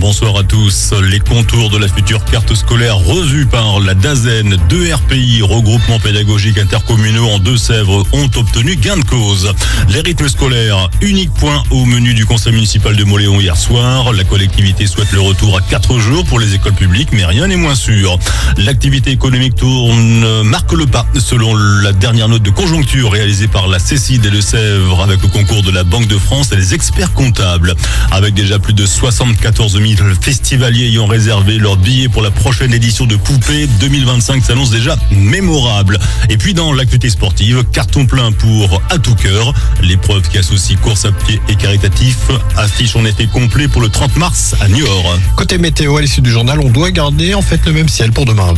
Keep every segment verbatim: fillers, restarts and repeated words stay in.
bonsoir à tous. Les contours de la future carte scolaire revue par la DAZEN, deux R P I, regroupements pédagogiques intercommunaux en Deux-Sèvres, ont obtenu gain de cause. Les rythmes scolaires, unique point au menu du conseil municipal de Mauléon hier soir. La collectivité souhaite le retour à quatre jours pour les écoles publiques, mais rien n'est moins sûr. L'activité économique tourne, marque le pas, selon la dernière note de conjoncture réalisée par la Cécile des Deux-Sèvres avec le concours de la Banque de France et les experts comptables. Avec déjà plus de soixante-quatorze mille festivaliers ayant réservé leur billet pour la prochaine édition de Poupée, deux mille vingt-cinq s'annonce déjà mémorable. Et puis dans l'actualité sportive, carton plein pour À tout cœur. L'épreuve qui associe course à pied et caritatif affiche en effet complet pour le trente mars à Niort. Côté météo, à l'issue du journal, on doit garder en fait le même ciel pour demain.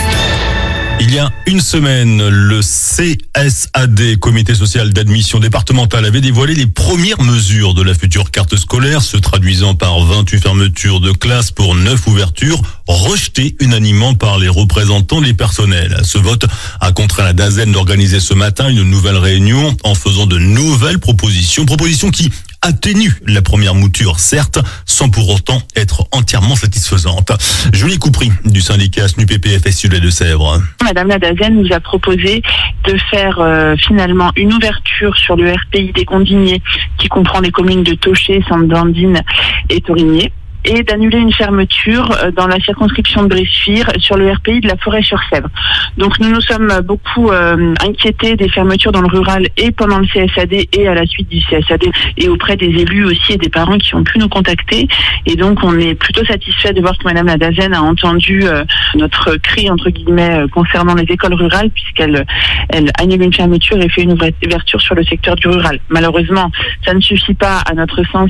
Il y a une semaine, le C S A D, Comité social d'admission départemental, avait dévoilé les premières mesures de la future carte scolaire, se traduisant par vingt-huit fermetures de classes pour neuf ouvertures, rejetées unanimement par les représentants des personnels. Ce vote a contraint la DAZEN d'organiser ce matin une nouvelle réunion en faisant de nouvelles propositions, propositions qui atténue la première mouture, certes, sans pour autant être entièrement satisfaisante. Julie Coupry, du syndicat S N U P P F S U des Deux-Sèvres. Madame la DAZEN nous a proposé de faire euh, finalement une ouverture sur le R P I des Gondiniers, qui comprend les communes de Toché, Sainte-Blandine et Torigné, et d'annuler une fermeture dans la circonscription de Bressuire sur le R P I de la Forêt-sur-Sèvre. Donc nous nous sommes beaucoup euh, inquiétés des fermetures dans le rural et pendant le C S A D et à la suite du C S A D et auprès des élus aussi et des parents qui ont pu nous contacter. Et donc on est plutôt satisfait de voir que Madame la DAZEN a entendu euh, notre cri entre guillemets euh, concernant les écoles rurales, puisqu'elle elle annule une fermeture et fait une ouverture sur le secteur du rural. Malheureusement, ça ne suffit pas à notre sens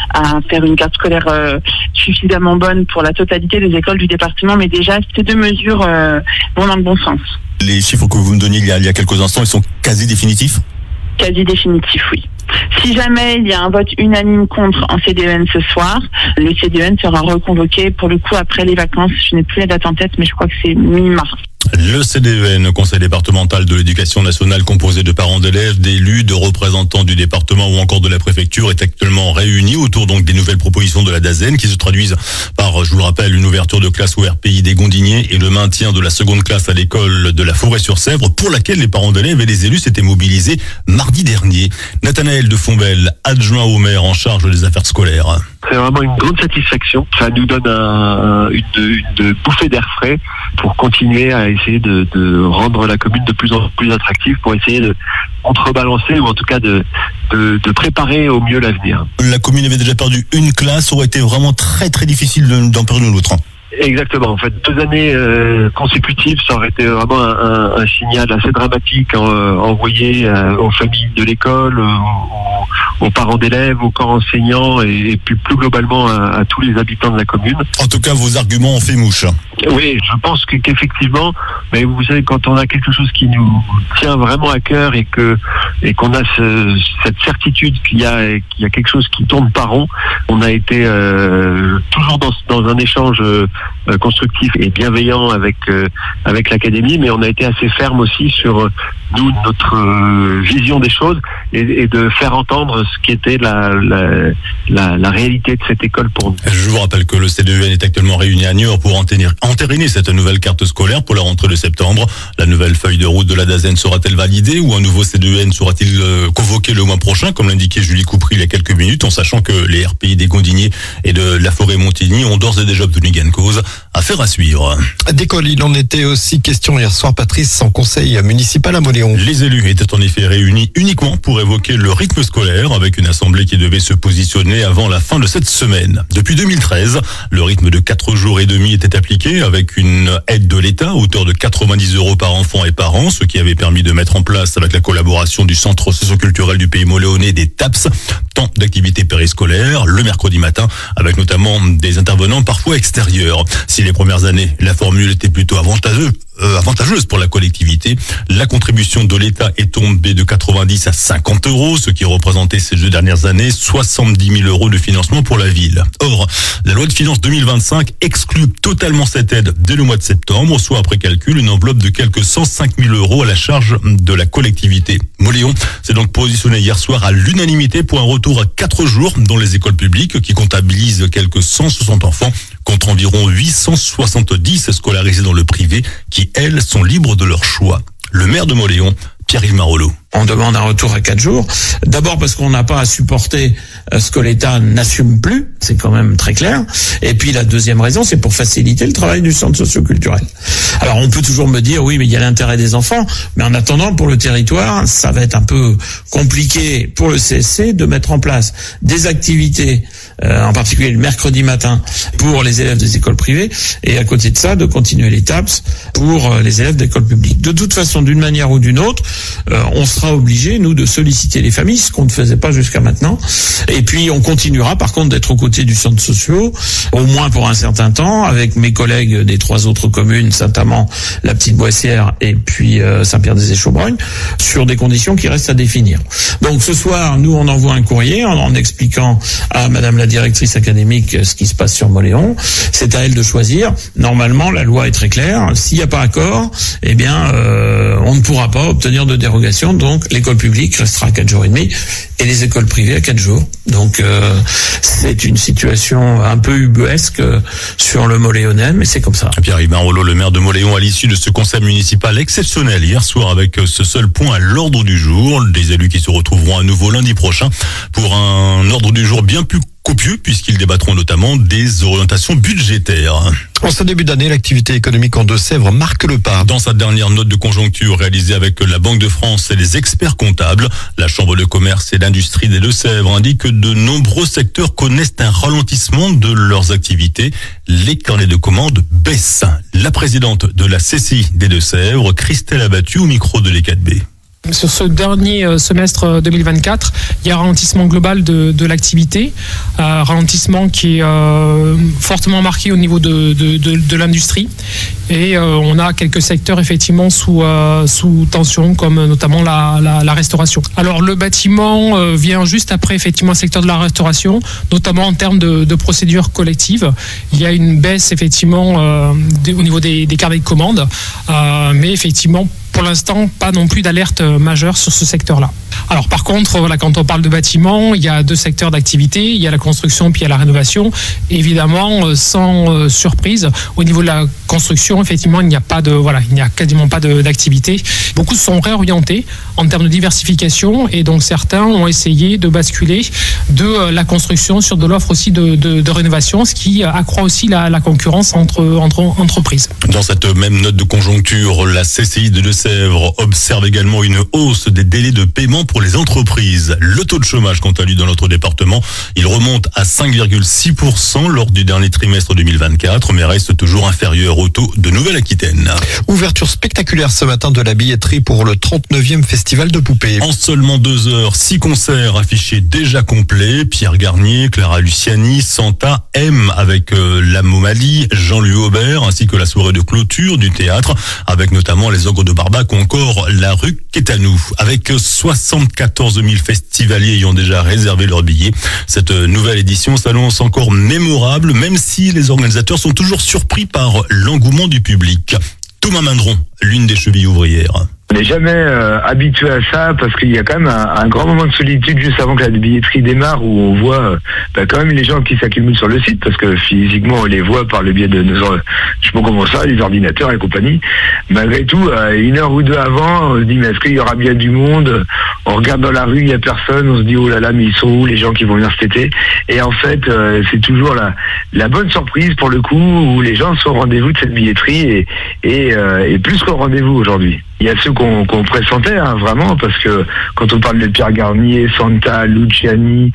à faire une carte scolaire euh, suffisamment bonne pour la totalité des écoles du département, mais déjà ces deux mesures euh, vont dans le bon sens. Les chiffres que vous me donniez il y a, il y a quelques instants, ils sont quasi définitifs ? Quasi définitif, oui. Si jamais il y a un vote unanime contre en C D E N ce soir, le C D E N sera reconvoqué pour le coup après les vacances. Je n'ai plus la date en tête, mais je crois que c'est mi-mars. Le C D E N, Conseil départemental de l'éducation nationale, composé de parents d'élèves, d'élus, de représentants du département ou encore de la préfecture, est actuellement réuni autour donc des nouvelles propositions de la DAZEN qui se traduisent par, je vous le rappelle, une ouverture de classe au R P I des Gondiniers et le maintien de la seconde classe à l'école de la Forêt-sur-Sèvre, pour laquelle les parents d'élèves et les élus s'étaient mobilisés mardi dernier. Nathanaël de Fombelle, adjoint au maire en charge des affaires scolaires. C'est vraiment une grande satisfaction. Ça nous donne un, une, une bouffée d'air frais pour continuer à essayer de, de rendre la commune de plus en plus attractive, pour essayer de contrebalancer ou en tout cas de, de, de préparer au mieux l'avenir. La commune avait déjà perdu une classe, ça aurait été vraiment très très difficile d'en perdre une autre. Exactement. En fait, deux années euh, consécutives, ça aurait été vraiment un, un, un signal assez dramatique euh, envoyé euh, aux familles de l'école, euh, aux, aux parents d'élèves, aux corps enseignants et, et puis plus globalement à, à tous les habitants de la commune. En tout cas, vos arguments ont fait mouche. Oui, je pense que, qu'effectivement, mais vous savez, quand on a quelque chose qui nous tient vraiment à cœur et que et qu'on a ce, cette certitude qu'il y a qu'il y a quelque chose qui tourne pas rond, on a été euh, toujours dans, dans un échange euh, constructif et bienveillant avec euh, avec l'académie, mais on a été assez ferme aussi sur euh, nous notre euh, vision des choses et, et de faire entendre ce qui était la, la la la réalité de cette école pour nous. Je vous rappelle que le C D E N est actuellement réuni à Niort pour entériner, entériner cette nouvelle carte scolaire pour la rentrée de septembre. La nouvelle feuille de route de la DAZEN sera-t-elle validée ou un nouveau C D E N sera-t-il euh, convoqué le mois prochain, comme l'indiquait Julie Coupry il y a quelques minutes, en sachant que les R P I des Gondiniers et de la Forêt-Montigny ont d'ores et déjà obtenu gain de cause. Affaire à suivre. D'école, il en était aussi question hier soir, Patrice, en conseil municipal à Mauléon. Les élus étaient en effet réunis uniquement pour évoquer le rythme scolaire, avec une assemblée qui devait se positionner avant la fin de cette semaine. Depuis deux mille treize, le rythme de quatre jours et demi était appliqué, avec une aide de l'État à hauteur de quatre-vingt-dix euros par enfant et par an, ce qui avait permis de mettre en place, avec la collaboration du Centre socio-culturel du Pays Moléonais, des T A P S, temps d'activité périscolaire, le mercredi matin, avec notamment des intervenants parfois extérieurs. Si les premières années, la formule était plutôt avantageuse, euh, avantageuse pour la collectivité. La contribution de l'État est tombée de quatre-vingt-dix à cinquante euros, ce qui représentait ces deux dernières années soixante-dix mille euros de financement pour la ville. Or, la loi de finances deux mille vingt-cinq exclut totalement cette aide dès le mois de septembre, soit après calcul une enveloppe de quelques cent cinq mille euros à la charge de la collectivité. Mauléon s'est donc positionné hier soir à l'unanimité pour un retour à quatre jours dans les écoles publiques qui comptabilisent quelques cent soixante enfants contre environ huit cent soixante-dix scolarisés dans le privé qui, elles, sont libres de leur choix. Le maire de Mauléon, Pierre-Yves Marolleau. On demande un retour à quatre jours. D'abord parce qu'on n'a pas à supporter ce que l'État n'assume plus, c'est quand même très clair. Et puis la deuxième raison, c'est pour faciliter le travail du centre socio-culturel. Alors on peut toujours me dire, oui, mais il y a l'intérêt des enfants. Mais en attendant, pour le territoire, ça va être un peu compliqué pour le C S C de mettre en place des activités, euh, en particulier le mercredi matin, pour les élèves des écoles privées. Et à côté de ça, de continuer les T A P S pour les élèves d'écoles publiques. De toute façon, d'une manière ou d'une autre, euh, on sera obligé, nous, de solliciter les familles, ce qu'on ne faisait pas jusqu'à maintenant. Et puis, on continuera, par contre, d'être aux côtés du centre social, au moins pour un certain temps, avec mes collègues des trois autres communes, Saint-Amand, la Petite Boissière et puis euh, Saint-Pierre-des-Échaubrognes, sur des conditions qui restent à définir. Donc, ce soir, nous, on envoie un courrier en, en expliquant à Madame la directrice académique ce qui se passe sur Mauléon. C'est à elle de choisir. Normalement, la loi est très claire. S'il n'y a pas accord, eh bien, euh, on ne pourra pas obtenir de dérogation. Donc, l'école publique restera à quatre jours et demi et les écoles privées à quatre jours. Donc, euh, c'est une situation un peu ubuesque sur le Mauléonais, mais c'est comme ça. Pierre-Yves Marolleau, le maire de Mauléon, à l'issue de ce conseil municipal exceptionnel hier soir avec ce seul point à l'ordre du jour. Des élus qui se retrouveront à nouveau lundi prochain pour un ordre du jour bien plus copieux puisqu'ils débattront notamment des orientations budgétaires. En ce début d'année, l'activité économique en Deux-Sèvres marque le pas. Dans sa dernière note de conjoncture réalisée avec la Banque de France et les experts comptables, la Chambre de commerce et d'industrie des Deux-Sèvres indique que de nombreux secteurs connaissent un ralentissement de leurs activités. Les carnets de commandes baissent. La présidente de la C C I des Deux-Sèvres, Christelle Abattu, au micro de l'E quatre B. Sur ce dernier semestre deux mille vingt-quatre, il y a un ralentissement global de, de l'activité, un ralentissement qui est euh, fortement marqué au niveau de, de, de, de l'industrie. Et euh, on a quelques secteurs effectivement sous, euh, sous tension, comme notamment la, la, la restauration. Alors le bâtiment euh, vient juste après effectivement le secteur de la restauration, notamment en termes de, de procédures collectives. Il y a une baisse effectivement euh, des, au niveau des, des carnets de commandes, euh, mais effectivement pour l'instant, pas non plus d'alerte majeure sur ce secteur-là. Alors par contre, voilà, quand on parle de bâtiment, il y a deux secteurs d'activité, il y a la construction puis il y a la rénovation. Évidemment, sans euh, surprise, au niveau de la construction, effectivement, il n'y a pas de, voilà, il n'y a quasiment pas de, d'activité. Beaucoup sont réorientés en termes de diversification et donc certains ont essayé de basculer de euh, la construction sur de l'offre aussi de, de, de rénovation, ce qui accroît aussi la, la concurrence entre, entre entreprises. Dans cette même note de conjoncture, la C C I de Deux-Sèvres observe également une hausse des délais de paiement pour les entreprises. Le taux de chômage, quant à lui, dans notre département, il remonte à cinq virgule six pour cent lors du dernier trimestre deux mille vingt-quatre, mais reste toujours inférieur au taux de Nouvelle-Aquitaine. Ouverture spectaculaire ce matin de la billetterie pour le trente-neuvième festival de poupées. En seulement deux heures, six concerts affichés déjà complets. Pierre Garnier, Clara Luciani, Santa, M avec euh, la Momali, Jean-Louis Aubert, ainsi que la soirée de clôture du théâtre, avec notamment les Ogres de Barbac ou encore la rue Quétanou. Avec soixante-quatorze mille festivaliers ayant déjà réservé leurs billets, cette nouvelle édition s'annonce encore mémorable, même si les organisateurs sont toujours surpris par l'engouement du public. Thomas Mindron, l'une des chevilles ouvrières. On n'est jamais euh, habitué à ça parce qu'il y a quand même un, un grand moment de solitude juste avant que la billetterie démarre où on voit euh, bah, quand même les gens qui s'accumulent sur le site parce que physiquement on les voit par le biais de nos, je sais pas comment ça, les ordinateurs et compagnie. Malgré tout, euh, une heure ou deux avant, on se dit mais est-ce qu'il y aura bien du monde? On regarde dans la rue, il y a personne, on se dit oh là là mais ils sont où les gens qui vont venir cet été? Et en fait euh, c'est toujours la, la bonne surprise pour le coup où les gens sont au rendez-vous de cette billetterie et, et, euh, et plus qu'au rendez-vous aujourd'hui. Il y a ceux qu'on qu'on pressentait, hein, vraiment, parce que quand on parle de Pierre Garnier, Santa, Luciani,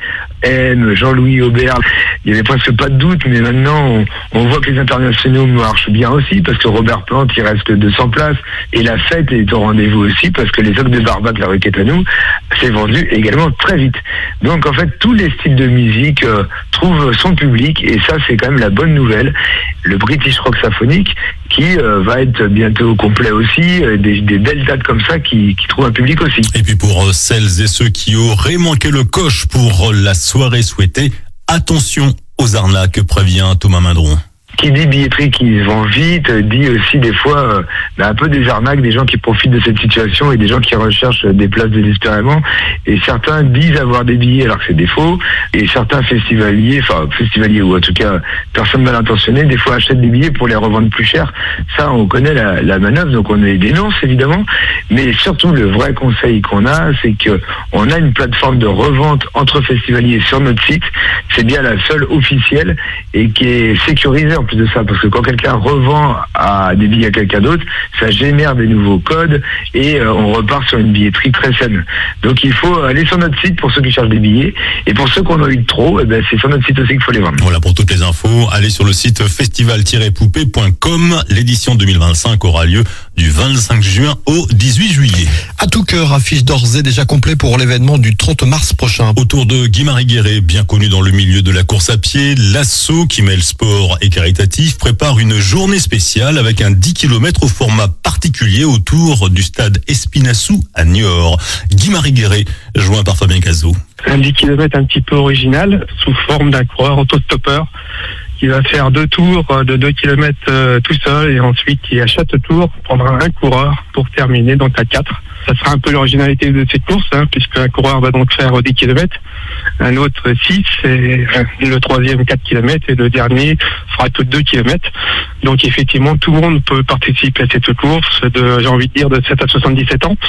M, Jean-Louis Aubert. Il n'y avait presque pas de doute, mais maintenant, on, on voit que les internationaux marchent bien aussi, parce que Robert Plant, il reste que deux cents places, et la fête est au rendez-vous aussi, parce que les Ocques de Barbac, la requête à nous, s'est vendu également très vite. Donc, en fait, tous les styles de musique euh, trouvent son public, et ça, c'est quand même la bonne nouvelle. Le British Rock Symphonique, qui euh, va être bientôt complet aussi, euh, des, des belles dates comme ça qui, qui trouvent un public aussi. Et puis pour celles et ceux qui auraient manqué le coche pour la soirée souhaitée, attention aux arnaques, prévient Thomas Mindron. Qui dit billetterie qui se vend vite, dit aussi des fois euh, bah, un peu des arnaques, des gens qui profitent de cette situation et des gens qui recherchent des places désespérément. Et certains disent avoir des billets alors que c'est des faux. Et certains festivaliers, enfin festivaliers ou en tout cas personnes mal intentionnées, des fois achètent des billets pour les revendre plus cher. Ça, on connaît la, la manœuvre, donc on les dénonce évidemment. Mais surtout, le vrai conseil qu'on a, c'est que on a une plateforme de revente entre festivaliers sur notre site. C'est bien la seule officielle et qui est sécurisée en plus de ça, parce que quand quelqu'un revend à des billets à quelqu'un d'autre, ça génère des nouveaux codes et euh, on repart sur une billetterie très saine. Donc il faut aller sur notre site pour ceux qui cherchent des billets, et pour ceux qu'on a eu de trop, eh ben, c'est sur notre site aussi qu'il faut les vendre. Voilà, pour toutes les infos, allez sur le site festival tiret poupée point com. L'édition deux mille vingt-cinq aura lieu du vingt-cinq juin au dix-huit juillet. À tout cœur affiche d'ores et déjà complet pour l'événement du trente mars prochain. Autour de Guy-Marie Guéret, bien connu dans le milieu de la course à pied, l'Asso, qui mêle sport et caritatif, prépare une journée spéciale avec un dix kilomètres au format particulier autour du stade Espinassou à Niort. Guy-Marie Guéret, joint par Fabien Cazot. Un dix kilomètres un petit peu original, sous forme d'un coureur autostoppeur qui va faire deux tours de deux kilomètres euh, tout seul, et ensuite qui à chaque tour prendra un coureur pour terminer donc à quatre. Ça sera un peu l'originalité de cette course, hein, puisque un coureur va donc faire dix kilomètres, un autre six, et le troisième quatre kilomètres, et le dernier fera que deux kilomètres. Donc effectivement, tout le monde peut participer à cette course de, j'ai envie de dire, de sept à soixante-dix-sept ans.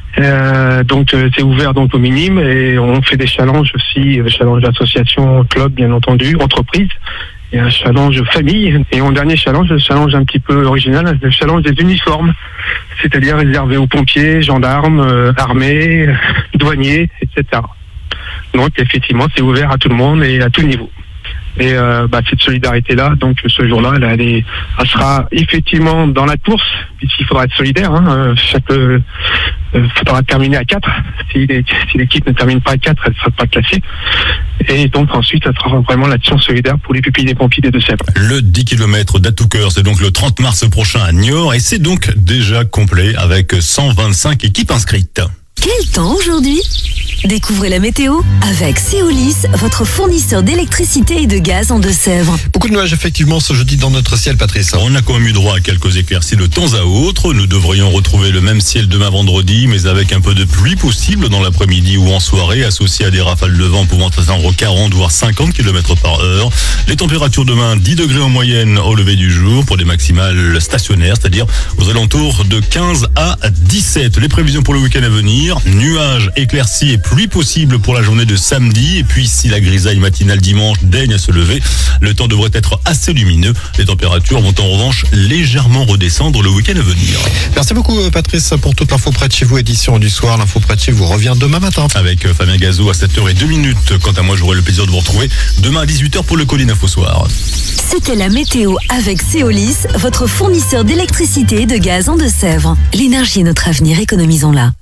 Euh, donc euh, c'est ouvert donc aux minimes, et on fait des challenges aussi, euh, challenges d'association, club bien entendu, entreprise. Et un challenge famille. Et mon dernier challenge, le challenge un petit peu original, le challenge des uniformes, c'est-à-dire réservé aux pompiers, gendarmes, euh, armées, douaniers, et cetera. Donc effectivement, c'est ouvert à tout le monde et à tout niveau. Et euh, bah, cette solidarité-là, donc ce jour-là, elle, elle, est, elle sera effectivement dans la course, puisqu'il faudra être solidaire. Hein, chaque, euh, faudra terminer à quatre. Si, les, si l'équipe ne termine pas à quatre, elle ne sera pas classée. Et donc ensuite, ça sera vraiment l'action solidaire pour les pupilles des pompiers des Deux-Sèvres. Le dix kilomètres d'À tout cœur, c'est donc le trente mars prochain à Niort, et c'est donc déjà complet avec cent vingt-cinq équipes inscrites. Quel temps aujourd'hui? Découvrez la météo avec Céolis, votre fournisseur d'électricité et de gaz en Deux-Sèvres. Beaucoup de nuages effectivement ce jeudi dans notre ciel, Patrice. On a quand même eu droit à quelques éclaircies de temps à autre. Nous devrions retrouver le même ciel demain vendredi, mais avec un peu de pluie possible dans l'après-midi ou en soirée, associé à des rafales de vent pouvant atteindre quarante voire cinquante kilomètres par heure. Les températures demain, dix degrés en moyenne au lever du jour pour des maximales stationnaires, c'est-à-dire aux alentours de quinze à dix-sept. Les prévisions pour le week-end à venir, nuages, éclaircies et pluie possible pour la journée de samedi. Et puis si la grisaille matinale dimanche daigne à se lever, le temps devrait être assez lumineux. Les températures vont en revanche légèrement redescendre le week-end à venir. Merci beaucoup Patrice pour toute l'info près de chez vous, édition du soir. L'info près de chez vous revient demain matin. Avec Fabien Cazot à sept heures zéro deux. Quant à moi, j'aurai le plaisir de vous retrouver demain à dix-huit heures pour le Colline Info Soir. C'était la météo avec Céolis, votre fournisseur d'électricité et de gaz en Deux-Sèvres. L'énergie est notre avenir, économisons-la.